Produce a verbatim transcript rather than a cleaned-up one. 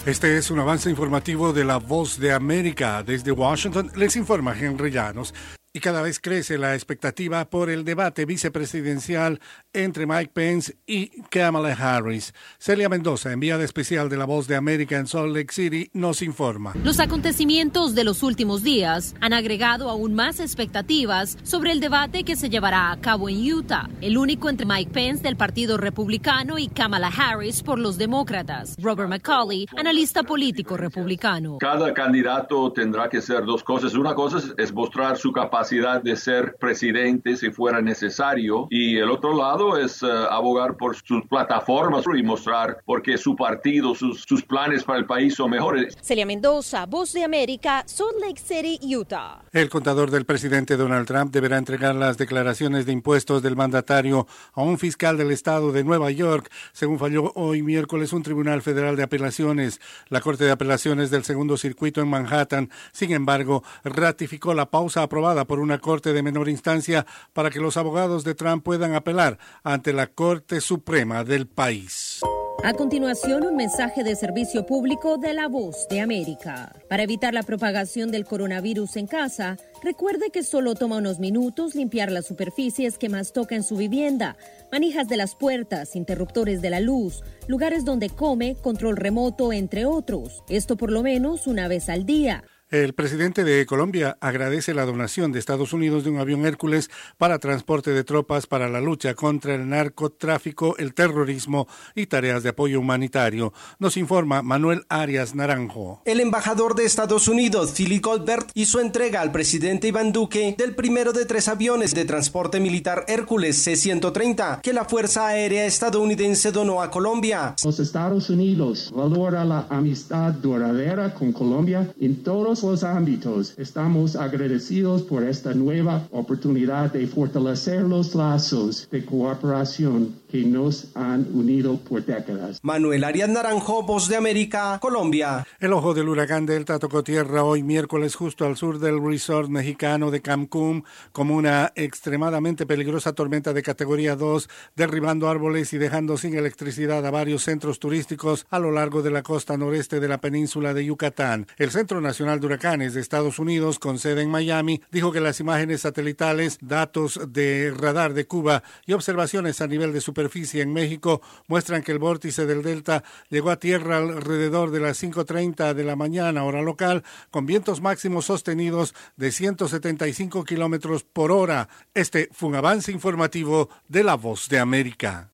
Este es un avance informativo de La Voz de América. Desde Washington les informa Henry Llanos. Y cada vez crece la expectativa por el debate vicepresidencial entre Mike Pence y Kamala Harris. Celia Mendoza, enviada especial de La Voz de América en Salt Lake City, nos informa. Los acontecimientos de los últimos días han agregado aún más expectativas sobre el debate que se llevará a cabo en Utah, el único entre Mike Pence del Partido Republicano y Kamala Harris por los demócratas. Robert McCauley, analista político republicano. Cada candidato tendrá que hacer dos cosas. Una cosa es, es mostrar su capacidad de ser presidente si fuera necesario, y el otro lado es uh, abogar por sus plataformas y mostrar por qué su partido, sus, sus planes para el país son mejores. Celia Mendoza, Voz de América, Salt Lake City, Utah. El contador del presidente Donald Trump deberá entregar las declaraciones de impuestos del mandatario a un fiscal del estado de Nueva York, según falló hoy miércoles un tribunal federal de apelaciones. La Corte de Apelaciones del Segundo Circuito en Manhattan, sin embargo, ratificó la pausa aprobada por una corte de menor instancia para que los abogados de Trump puedan apelar ante la Corte Suprema del país. A continuación, un mensaje de servicio público de La Voz de América. Para evitar la propagación del coronavirus en casa, recuerde que solo toma unos minutos limpiar las superficies que más toca en su vivienda, manijas de las puertas, interruptores de la luz, lugares donde come, control remoto, entre otros. Esto por lo menos una vez al día. El presidente de Colombia agradece la donación de Estados Unidos de un avión Hércules para transporte de tropas para la lucha contra el narcotráfico, el terrorismo y tareas de apoyo humanitario. Nos informa Manuel Arias Naranjo. El embajador de Estados Unidos, Philip Goldberg, hizo entrega al presidente Iván Duque del primero de tres aviones de transporte militar Hércules C ciento treinta que la Fuerza Aérea estadounidense donó a Colombia. Los Estados Unidos valora la amistad duradera con Colombia en todos los ámbitos. Estamos agradecidos por esta nueva oportunidad de fortalecer los lazos de cooperación que nos han unido por décadas. Manuel Arias Naranjo, Voz de América, Colombia. El ojo del huracán Delta tocó tierra hoy miércoles justo al sur del resort mexicano de Cancún como una extremadamente peligrosa tormenta de categoría dos, derribando árboles y dejando sin electricidad a varios centros turísticos a lo largo de la costa noreste de la península de Yucatán. El Centro Nacional de Huracanes de Estados Unidos, con sede en Miami, dijo que las imágenes satelitales, datos de radar de Cuba y observaciones a nivel de superficie en México muestran que el vórtice del Delta llegó a tierra alrededor de las cinco treinta de la mañana, hora local, con vientos máximos sostenidos de ciento setenta y cinco kilómetros por hora. Este fue un avance informativo de La Voz de América.